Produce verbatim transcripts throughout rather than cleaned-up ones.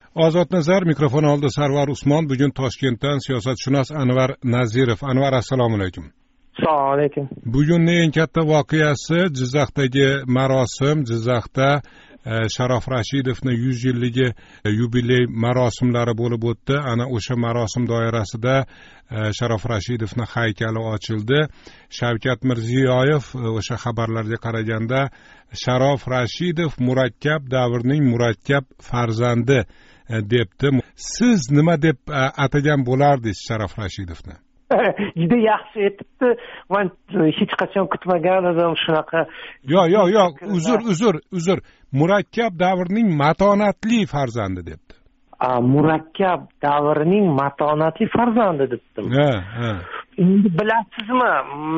Ozod Nazar, mikrofon oldida Sarvar Usmon. Bugun Toshkentdan siyosatshunos Anvar Nazirov. Anvar, assalomu alaykum. Assalomu alaykum. Bugunning eng katta voqeasi Jizzaxdagi marosim. Jizzaxda Sharof Rashidovning yuz yilligi yubiley marosimlari bo'lib o'tdi. Ana o'sha marosim doirasida Sharof Rashidovning haykali ochildi. Shavkat Mirziyoyev o'sha xabarlarga qaraganda Sharof Rashidov murakkab davrning murakkab farzandi debdi. Siz nima deb atagan bo'lardingiz Sharof Rashidovni? Juda yaxshi aytibdi. Men hech qachon kutmagan edim shunaqa. Yo'q, yo'q, yo'q, uzr, uzr, uzr. Murakkab davrning matonatli farzandi debdi. A, murakkab davrning matonatli farzandi debdim. Ha, ha. Endi bilasizmi?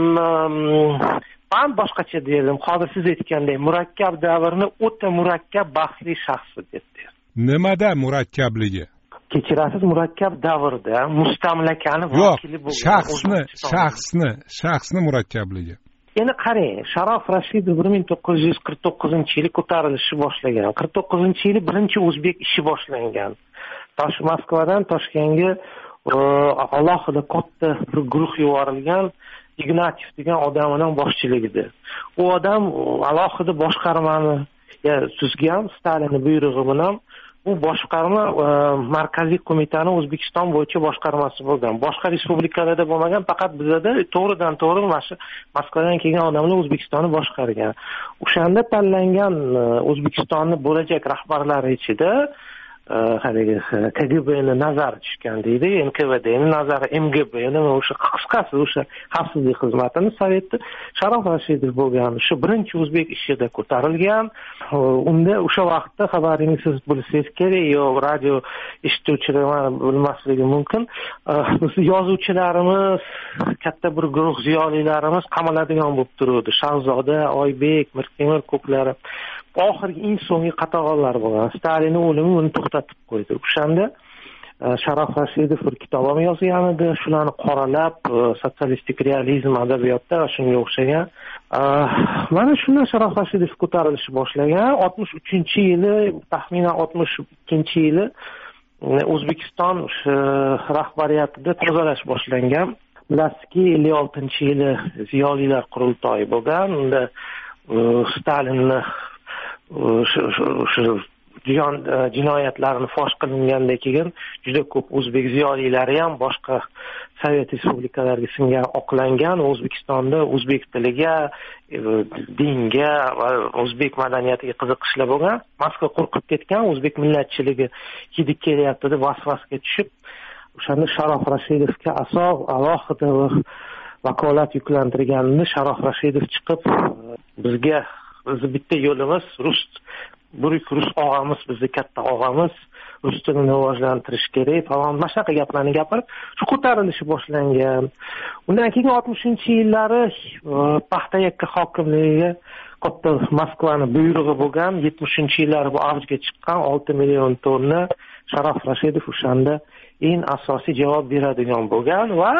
Men boshqacha dedim. Hozir siz aytgandek, murakkab davrni o'ta murakkab baxtli shaxs debdi. Nimada murakkabligi? Kechirasiz, murakkab davrda mustamlakani vakili bo'lgan. Yo'q, shaxsni, shaxsni, shaxsni murakkabligi. Endi qarang, Sharof Rashidov bir ming to'qqiz yuz qirq to'qqizinchi yili ko'tarilishni boshlagan. qirq to'qqizinchi yili birinchi o'zbek ishi boshlangan. Tosh Moskvadan Toshkentga alohida katta bir guruh yuborilgan. Ignatiev degan odamning boshchiligida. U odam alohida boshqarmani tuzgan, Stalinning buyrug'i bilan. Bu boshqarma markaziy qo'mitani O'zbekiston bo'yicha boshqarmasi bo'lgan. Boshqa respublikalarda bo'lmagan, faqat bizda to'g'ridan to'g'ri mana Moskvadan kelgan odamlar O'zbekistonni boshqargan. O'shanda tanlangan O'zbekistonni bo'lajak rahbarlari ichida haligi K G B'ni nazari tushgan deydi, N K V D'ni nazari, M G B'ni, o'sha qisqasi o'sha xavfsizlik xizmatini sovetda Sharof Rashidov bo'lgan. Shu birinchi o'zbek ishida ko'tarilgan. Unda o'sha vaqtda xabaringiz bo'lsangiz kerak, yo radio eshituvchilar bilmasligi mumkin. Biz yozuvchilarimiz, katta bir guruh ziyolilarimiz qamaladigan bo'lib turdi. Shahzoda, Oybek, Mirtemir ko'plari. Oxirgi eng so'nggi qatag'onlar bo'lgan. Stalinning o'limi uni to'xtatib qo'ydi. O'shanda Sharof Rashidov bir kitob ham yozgan edi. Shularni qoralab, sotsialistik realizm adabiyotda shunga o'xshagan. Mana shundan Sharof Rashidov ko'tarilishi boshlangan. oltmish uchinchi yili, taxminan oltmish ikkinchi yili O'zbekiston rahbariyatida tozalash boshlangan. Bilasizki, ellik oltinchi yili ziyolilar qurultoyi bo'lgan. Unda Stalinni o'sha jinoyatlarini fosh qilingandan keyin juda ko'p o'zbek ziyolilari ham boshqa Sovet respublikalariga singari oqlangan. O'zbekistonda o'zbek tiliga, dinga va o'zbek madaniyatiga qiziqishlar bo'lgan. Moskva qo'rqib ketgan, o'zbek millatchiligi hidi kelyapti deb vasvasga tushib, o'shanda Sharof Rashidovga asoq alohida vakolat yuklantirganini Sharof Rashidov chiqib bizga bizni bitta yo'limiz rus, buyuk rus og'amiz, bizni katta og'amiz, rus tilini rivojlantirish kerak falan, mana shunaqa gaplarni gapirib, shu ko'tarilishi boshlangan. Undan keyin oltmishinchi yillari Paxtayakka hokimligiga katta Moskvani buyrug'i bo'lgan, yetmishinchi yillari bu avjga chiqqan olti million tonna Sharof Rashidov o'shanda eng asosiy javob beradigan bo'lgan va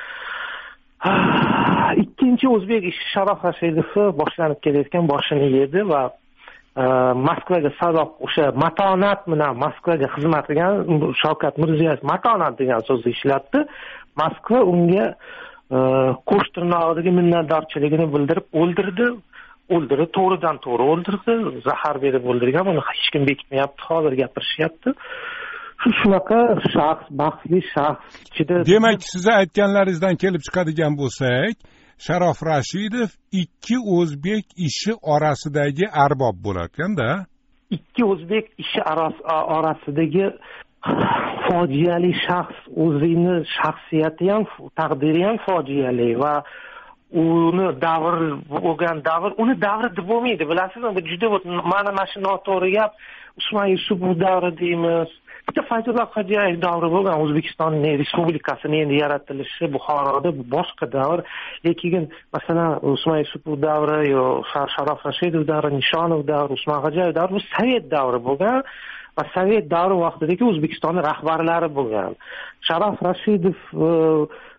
ikkinchi o'zbek ishi Sharof Rashidov boshlanib kelayotgan boshini yedi va Moskvaga sadoq o'sha matonat bilan Moskvaga xizmat qilgan Shavkat Mirziyoyev matonat degan so'zni ishlatdi. Moskva unga qo'sh tirnog'idagi minnatdorchiligini bildirib o'ldirdi. O'ldirdi, to'g'ridan to'g'ri o'ldirdi. Zahar berib o'ldirgan, buni hech kim bekitmayapti, hozir gapirishyapti. Shunaqa shaxs, baxtli shaxs ichida. Demak, siz aytganlaringizdan kelib chiqadigan bo'lsak, Sharof Rashidov ikki o'zbek ishi orasidagi arbob bo'lar ekanda. Ikki o'zbek ishi orasidagi fojiali shaxs, o'zini shaxsiyati ham, taqdiri ham fojiali va uni davr bo'lgan davr, uni davri deb bo'lmaydi, bilasizmi? Bu juda mana mana shu noto'g'ri gap. Usmon Yusupov davri deymiz. Bitta Fayzullo Xo'jayev davri bo'lgan, O'zbekistonning respublikasining endi yaratilishi Buxoroda bu boshqa davr. Lekin masalan Usmon Yusupov davri yo Sharof Rashidov davri, Nishonov davri, Usmon Xo'jayev davri bu Sovet davri bo'lgan va Sovet davri vaqtidagi O'zbekistonning rahbarlari bo'lgan. Sharof Rashidov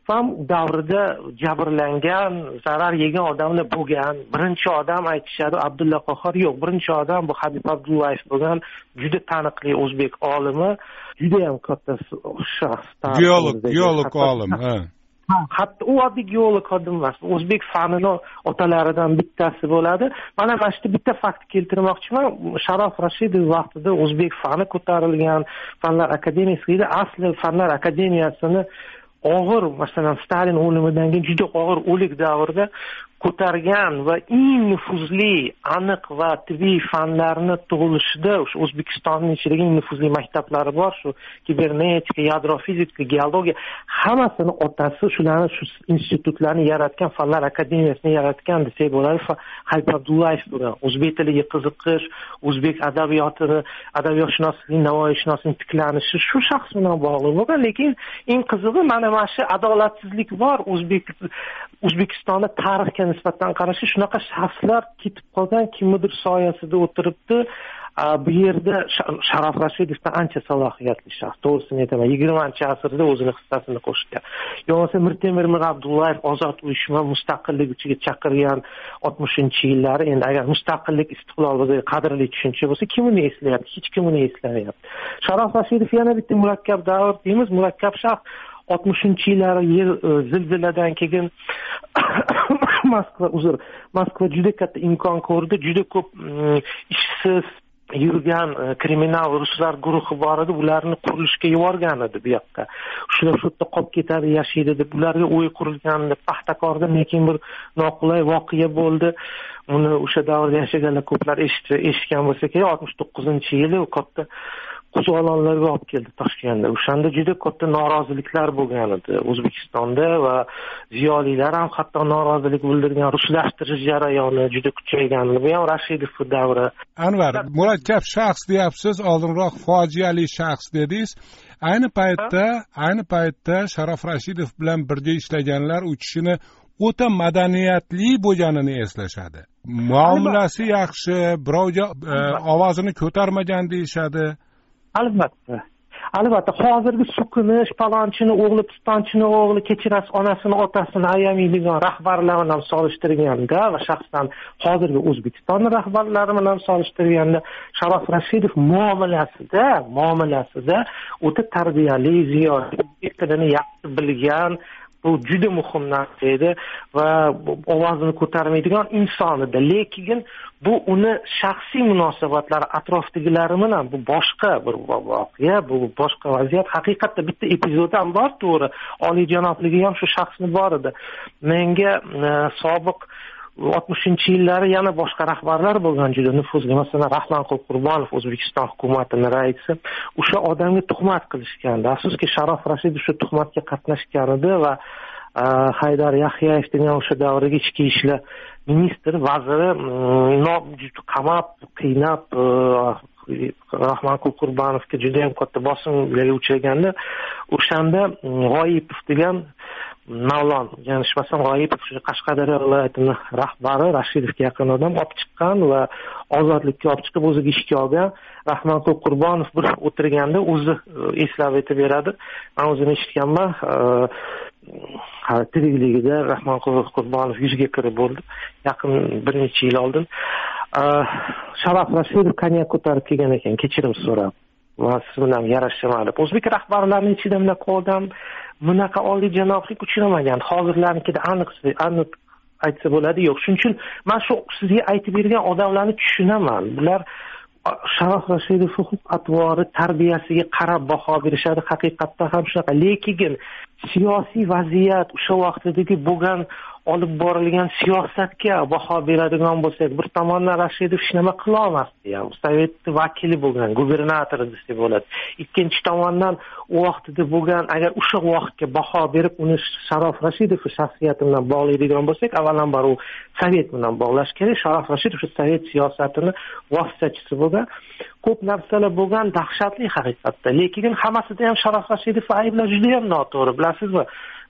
va davrida jabrlangan, zarar yegan odamlar bo'lgan. Birinchi odam aytishadi Abdulla Qahhor, yo'q, birinchi odam bu Habib Abdullayev bo'lgan, juda taniqli o'zbek olimi, juda ham katta shaxs. Geolog, geolog olim, ha. Ha, hatto u oddiy geolog odim emas. O'zbek fanini otalaridan bittasi bo'ladi. Mana mana shu bitta fakt keltirmoqchiman. Sharof Rashidov vaqtida o'zbek fani ko'tarilgan, Fanlar akademiyasida asli Fanlar akademiyasini og'ir, masalan, Stalin o'limidan keyin juda og'ir o'lik davrida ko'targan va eng nufuzli, aniq va tibbiy fanlarni tug'ilishida o'sha O'zbekistonning ichidagi eng nufuzli maktablari bor, shu kibernetika, yadro fizika, geologiya, hammasini otasi shularni shu institutlarni yaratgan, Fanlar akademiyasini yaratgan desak bo'ladi. Habib Abdullayev bo'lgan, o'zbek tiliga qiziqish, o'zbek adabiyotini, adabiyotshunoslik, navoiyshunoslik tiklanishi shu shaxs bilan bog'liq bo'lgan. Lekin eng qizig'i mana mana shu adolatsizlik bor o'zbek O'zbekistonda tarixga nisbatan qarashi, shunaqa shaxslar ketib qolgan, kimnidir soyasida o'tiribdi. Bu yerda Sharof Rashidovdan ancha salohiyatli shaxs, to'g'risini aytaman, yigirmanchi asrda o'zini hissasini qo'shgan. Yo'qsa Mirtemir Abdullayev ozod uyushma mustaqillik uchiga chaqirgan oltmishinchi yillari, endi agar mustaqillik istiqlol bo'lsa, qadrli tushuncha bo'lsa, kim uni eslayapti? Hech kim uni eslamayapti. Sharof Rashidov yana bitta murakkab davr deymiz, murakkab shaxs. oltmishinchi yillar yer zilziladan keyin Moskva, uzr, Moskva juda katta imkon ko'rdi, juda ko'p ishsiz yurgan kriminal ruslar guruhi bor edi, ularni qurilishga yuborgan edi bu yoqqa. Shular shu yerda qolib ketadi, yashaydi deb ularga o'y qurilgandi. Paxtakorda lekin bir noqulay voqea bo'ldi. Uni o'sha davrda yashaganlar ko'plar eshitgan bo'lsa kerak, oltmish to'qqizinchi yili u katta qo'zg'olonlarga olib keldi Toshkentda. O'shanda juda katta noroziliklar bo'lgan edi O'zbekistonda va ziyolilar ham hatto norozilik bildirgan, ruslashtirish jarayoni juda kuchaygan. Bu ham Rashidov davri. Anvar, murakkab shaxs deyapsiz, oldinroq fojiali shaxs dedingiz. Ayni paytda, ayni paytda Sharof Rashidov bilan birga ishlaganlar u kishini o'ta madaniyatli bo'lganini eslashadi. Muomalasi yaxshi, birovga ovozini ko'tarmagan deyishadi. Albatta. Albatta, hozirgi so'kinish, palonchini o'g'li, pistonchini o'g'li, kechirasiz onasini, otasini ayamaydigan rahbarlar bilan solishtirganda va shaxsan hozirgi O'zbekiston rahbarlari bilan solishtirganda Sharof Rashidov muomalasida, muomalasida o'ta tarbiyali, ziyoli, tilini yaxshi bilgan, bu juda muhim narsa edi va ovozini ko'tarmaydigan inson edi. Lekin bu uni shaxsiy munosabatlari atrofdagilari bilan bu boshqa bir voqea, bu boshqa vaziyat. Haqiqatda bitta epizod ham bor, to'g'ri. Oliyjanobligi ham shu shaxsni bor edi. Menga sobiq oltmishinchi yillari yana boshqa rahbarlar bo'lgan juda nufuzli. Masalan, Rahmonqul Qurbonov, O'zbekiston hukumatining raisi, o'sha odamga tuhmat qilishgandi. Afsuski, Sharof Rashidov shu tuhmatga qatnashgan edi va Haydar Yahyayev degan o'sha davrdagi ichki ishlar ministri, vaziri qamab, qiynab Rahmonqul Qurbonovga juda ham katta bosimlarga uchraganda, o'shanda G'oyipov degan Mavlon, yanglishmasam G'oyipov shu Qashqadaryo viloyatining rahbari, Rashidovga yaqin odam olib chiqqan va ozodlikka olib chiqib o'ziga ishga olgan. Rahmonqul Qurbonov bir o'tirganda o'zi eslab aytib beradi. Men o'zim eshitganman, tirikligida Rahmonqul Qurbonov yuziga kirib bo'ldi. Yaqin bir necha yil oldin Sharof Rashidov konyak ko'tarib kelgan ekan, kechirim so'rab. Va siz bilan yarashmadi. O'zbek rahbarlarining ichida bunaqa odam, bunaqa oliyjanoblik uchramagan. Hozirlarnikida aniq aniq aytsa bo'ladi, yo'q. Shuning uchun men shu sizga aytib bergan odamlarni tushunaman. Bular Sharof Rashidov huquq atvori, tarbiyasiga qarab baho berishadi. Haqiqatda ham shunaqa. Lekin siyosiy vaziyat, o'sha vaqtdagi bo'lgan olib borilgan siyosatga baho beradigan bo'lsak, bir tomondan Rashidov hech nima qila olmasdi ham. Sovet vakili bo'lgan, gubernator desa bo'ladi. Ikkinchi tomondan u vaqtda bo'lgan, agar o'sha vaqtga baho berib uni Sharof Rashidov shaxsiyati bilan bog'laydigan bo'lsak, avvalambor u Sovet bilan bog'lash kerak. Sharof Rashidov shu Sovet siyosatini vositachisi bo'lgan. Ko'p narsalar bo'lgan, dahshatli haqiqatda. Lekin hammasida ham Sharof Rashidov ayblash juda ham noto'g'ri, bilasizmi?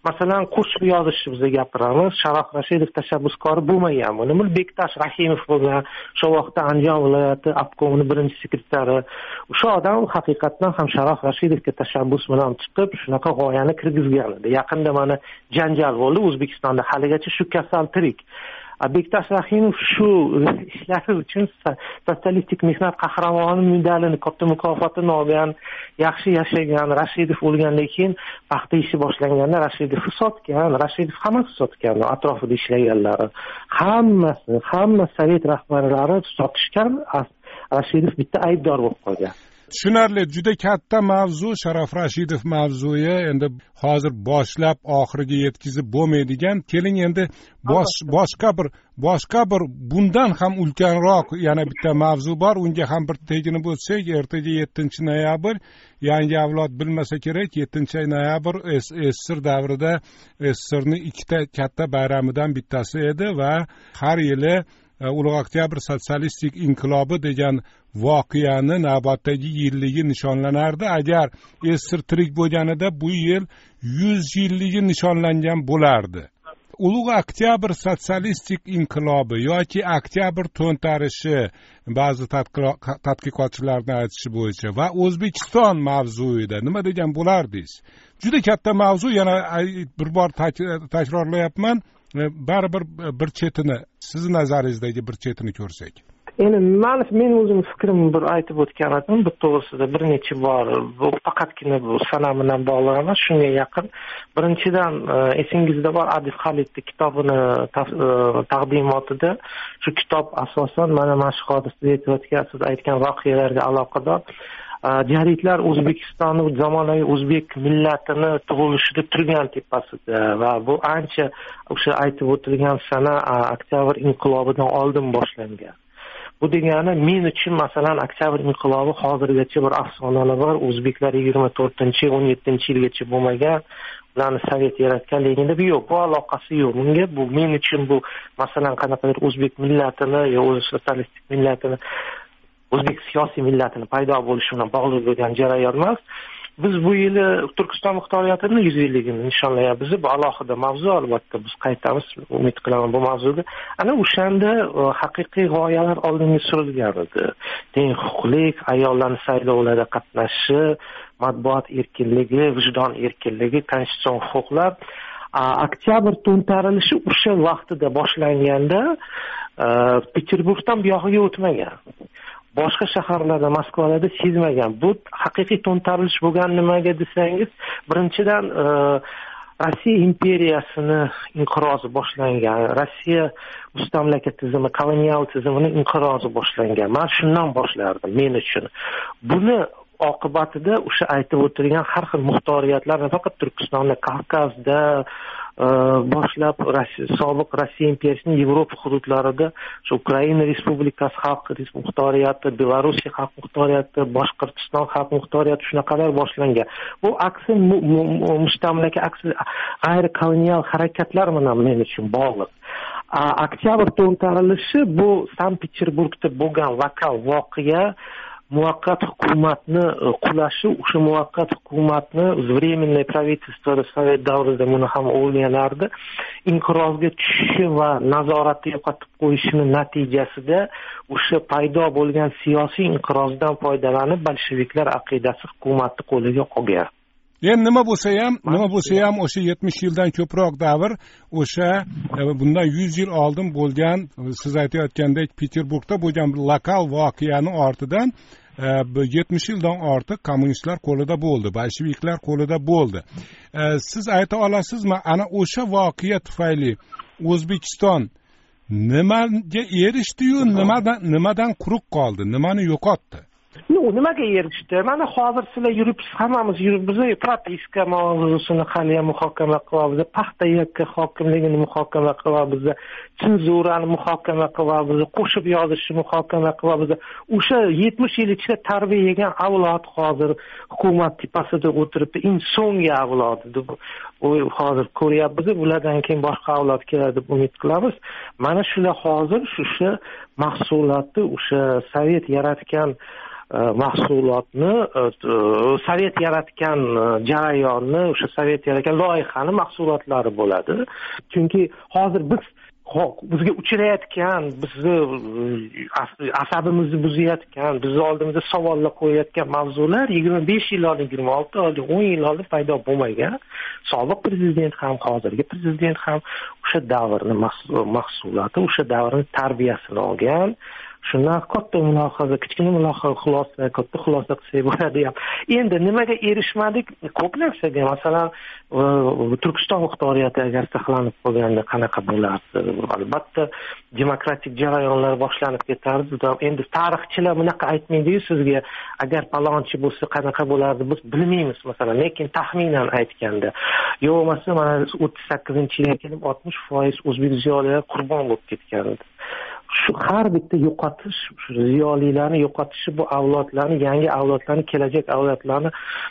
masalan qo'shiq yozishni biz gapiramiz, Sharof Rashidov tashabbuskori bo'lmagan. Bu nima Bektash Rahimov bo'lgan, shu vaqtda Andijon viloyati obkomining birinchi sekretari. O'sha odam haqiqatan ham Sharof Rashidovga tashabbus bilan chiqib, shunaqa g'oyani kirgizgan edi. Yaqinda mana janjal bo'ldi O'zbekistonda, haligacha shu kasal tirik. Bektash Rahimov shu ishlari uchun sotsialistik mehnat qahramoni medalini, katta mukofotini olgan, yaxshi yashagan. Rashidov o'lgandan keyin paxta ishi boshlanganda Rashidov sotgan, Rashidov hammasi sotgan, atrofida ishlaganlari. Hammasi, hamma sovet rahbarlari sotishgan, Rashidov bitta aybdor bo'lib qolgan. Tushunarli, juda katta mavzu Sharof Rashidov mavzuyi endi hozir boshlab oxiriga yetkazib bo'lmaydigan. Keling endi bosh, boshqa bir boshqa bir bundan ham ulkanroq yana bitta mavzu bor. Unga ham bir teginib o'tsak, ertaga yettinchi noyabr, yangi avlod bilmasa kerak, yettinchi noyabr S S R davrida S S Rning ikkita katta bayramidan bittasi edi va har yili Ulug' Oktyabr sotsialistik inqilobi degan voqeani navbatdagi yilligi nishonlanardi. Agar S S R tirik bo'lganida bu yil yuz yilligi nishonlangan bo'lardi. Ulug' Oktyabr sotsialistik inqilobi yoki Oktyabr to'ntarishi ba'zi tadqiqotchilarning aytishi bo'yicha va O'zbekiston mavzuida nima degan bo'lardingiz? Juda katta mavzu, yana bir bor takrorlayapman. Baribir bir chetini, siz nazaringizdagi bir chetini ko'rsak. Endi men men o'zim fikrimni bir aytib o'tgan edim, bu to'g'risida bir necha bor, bu faqatgina bu sana bilan bog'liq emas, shunga yaqin. Birinchidan esingizda bor Adib Xalidning kitobini taqdimotida shu kitob asosan mana mana shu hodisada aytayotgan, siz aytgan voqealarga aloqador jaridlar O'zbekistonni, zamonaviy o'zbek millatini tug'ilishida turgan tepasida va bu ancha o'sha aytib o'tilgan sana Oktyabr inqilobidan oldin boshlangan. Bu degani men uchun masalan Oktyabr inqilobi hozirgacha bir afsonalar bor. O'zbeklar yigirma to'rtinchi o'n yettinchi yilgacha bo'lmagan, ularni sovet yaratganligida bu yo'q, bu aloqasi yo'q. Bunga bu men uchun bu masalan qanaqadir o'zbek millatini yo o'zi sotsialistik millatini, o'zbek siyosiy millatini paydo bo'lishi bilan bog'liq bo'lgan jarayon emas. Biz bu yili Turkiston muxtoriyatining yuz yilligini nishonlayapmiz. Bu alohida mavzu, albatta biz qaytamiz, umid qilaman bu mavzuda. Ana o'shanda haqiqiy g'oyalar oldinga surilgan edi. Teng huquqlik, ayollarning saylovlarda qatnashishi, matbuot erkinligi, vijdon erkinligi, konstitutsion huquqlar. Oktyabr to'ntarilishi o'sha vaqtida boshlanganda Peterburgdan bu yog'iga o'tmagan. Boshqa shaharlarda, Moskvalarda sezmagan. Bu haqiqiy to'ntarilish bo'lgan. Nimaga desangiz, birinchidan Rossiya imperiyasini inqirozi boshlangan. Rossiya mustamlaka tizimi, kolonial tizimining inqirozi boshlangan. Men shundan boshlardim men uchun. Buni oqibatida o'sha aytib o'tilgan har xil muxtoriyatlar nafaqat Turkistonda, Kavkazda boshlab sobiq Rossiya imperiyasining Yevropa hududlarida shu Ukraina Respublikasi xalq muxtoriyati, Belorussiya xalq muxtoriyati, Boshqirdiston xalq muxtoriyati shunaqalar boshlangan. Bu aksi mustamlaka, aksi g'ayri kolonial harakatlar bilan men uchun bog'liq. Oktyabr to'ntarilishi bu Sankt-Peterburgda bo'lgan lokal voqea, muvaqqat hukumatni qulashi, o'sha muvaqqat hukumatni временное правительство Sovet davrida buni ham o'ylanardi, inqirozga tushishi va nazoratni yo'qotib qo'yishini natijasida o'sha paydo bo'lgan siyosiy inqirozdan foydalanib bolsheviklar aqidasi hukumatni qo'liga olgan. Endi nima bo'lsa ham, nima bo'lsa ham o'sha yetmish yildan ko'proq davr, o'sha bundan yuz yil oldin bo'lgan, siz aytayotgandek Peterburgda bo'lgan lokal voqeani ortidan yetmish yildan ortiq kommunistlar qo'lida bo'ldi, bolsheviklar qo'lida bo'ldi. Siz ayta olasizmi, ana o'sha voqea tufayli O'zbekiston nimaga erishdi-yu, nimadan nimadan quruq qoldi, nimani yo'qotdi? No, nimaga erishdi? Mana hozir sizlar yuribsiz, hammamiz yuribmiz, propiska mavzusini hali ham muhokama qilyapmiz, paxta yakka hokimligini muhokama qilyapmiz, senzurani muhokama qilyapmiz, qo'shib yozishni muhokama qilyapmiz. O'sha yetmish yil ichida tarbiyagan avlod hozir hukumat tepasida o'tiribdi, eng so'nggi avlod deb hozir ko'ryapmiz. Bulardan keyin boshqa avlod keladi deb umid qilamiz. Mana shular hozir o'sha mahsulotni, o'sha sovet yaratgan mahsulotni, sovet yaratgan jarayonni, o'sha sovet yaratgan loyihani mahsulotlari bo'ladi. Chunki hozir biz bizga uchrayotgan, bizni asabimizni buzayotgan, bizni oldimizda savollar qo'yayotgan mavzular yigirma besh yil oldin, yigirma olti oldin, o'n yil oldin paydo bo'lmagan. Sobiq prezident ham, hozirgi prezident ham o'sha davrning mahsuloti, o'sha davrning tarbiyasini olgan. Shundan katta mulohaza, kichkina mulohaza, xulosa, katta xulosa qilsak bo'ladi ham. Endi nimaga erishmadik? Ko'p narsaga, masalan, Turkiston muxtoriyati agar saqlanib qolganda qanaqa bo'lardi? Albatta, demokratik jarayonlar boshlanib ketardi. Endi tarixchilar bunaqa aytmaydi-yu sizga, agar palonchi bo'lsa qanaqa bo'lardi, biz bilmaymiz masalan, lekin taxminan aytganda. Yo bo'lmasa, mana o'ttiz sakkizinchi yilga kelib oltmish foiz o'zbek ziyolilari qurbon bo'lib ketgandi. Shu har bitta yo'qotish, shu ziyolilarni yo'qotishi bu avlodlarni, yangi avlodlarni, kelajak avlodlarni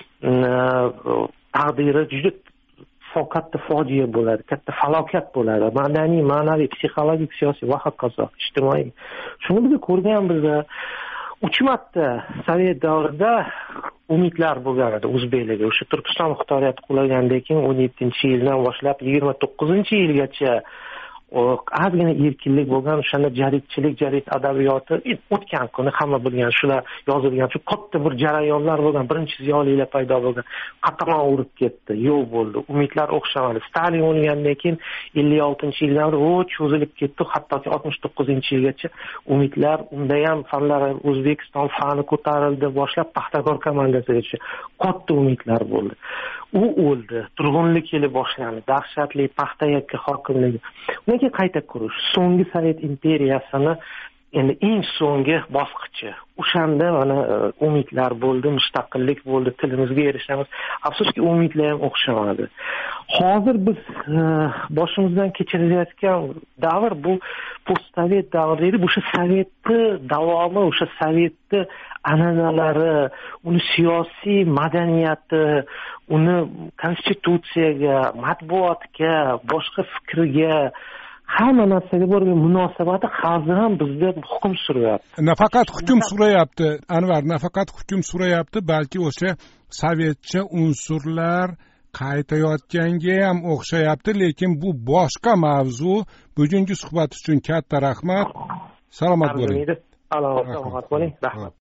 taqdiri juda katta fojia bo'ladi, katta falokat bo'ladi. Madaniy, ma'naviy, psixologik, siyosiy va hokazo, ijtimoiy. Shuni biz ko'rganmiz. uch marta sovet davrida umidlar bo'lgan edi o'zbeklarga. O'sha Turkiston muxtoriyati qulagandan keyin o'n yettinchi yildan boshlab yigirma to'qqizinchi yilgacha ozgina erkinlik bo'lgan, o'shanda jaridchilik, jarid adabiyoti o'tgan kuni hamma bilgan, shular yozilgan, shu katta bir jarayonlar bo'lgan, birinchi ziyolilar paydo bo'lgan, qatag'on urib ketdi, yo'q bo'ldi, umidlar o'xshamadi. Stalin o'lgandan keyin ellik oltinchi yildan beri o cho'zilib ketdi, hattoki oltmish to'qqizinchi yilgacha umidlar, unda ham fanlar, O'zbekiston fani ko'tarildi, boshlab paxtakor komandasigacha katta umidlar bo'ldi. U o'ldi, turg'unlik yili boshlandi, dahshatli paxta yakka hokimligi. Unga qayta qurish, so'nggi Sovet imperiyasini endi eng so'nggi bosqichi. O'shanda mana umidlar bo'ldi, mustaqillik bo'ldi, tilimizga erishamiz. Afsuski umidlar ham o'xshamadi. Hozir biz boshimizdan kechirayotgan davr bu postsovet davri edi. O'sha sovetni davomi, o'sha sovetni an'analari, uni siyosiy madaniyati, uni konstitutsiyaga, matbuotga, boshqa fikrga, hamma narsaga bo'lgan munosabati hozir ham bizda hukm suryapti. Nafaqat hukm suryapti, Anvar, nafaqat hukm suryapti, balki o'sha sovetcha unsurlar qaytayotganga ham o'xshayapti, lekin bu boshqa mavzu. Bugungi suhbat uchun katta rahmat. Salomat bo'ling. Salomat bo'ling. Rahmat.